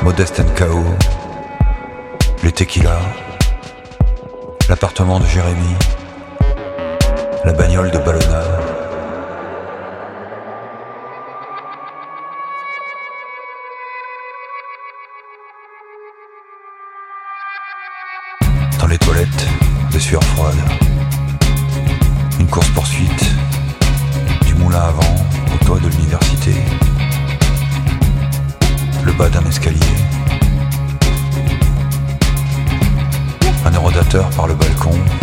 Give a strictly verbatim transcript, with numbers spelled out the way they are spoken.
Modeste and K O, les tequilas, l'appartement de Jérémy, la bagnole de Ballona. Dans les toilettes, des sueurs froides, une course-poursuite, du moulin à vent au toit de l'université, le bas d'un escalier, un eurodateur par le balcon,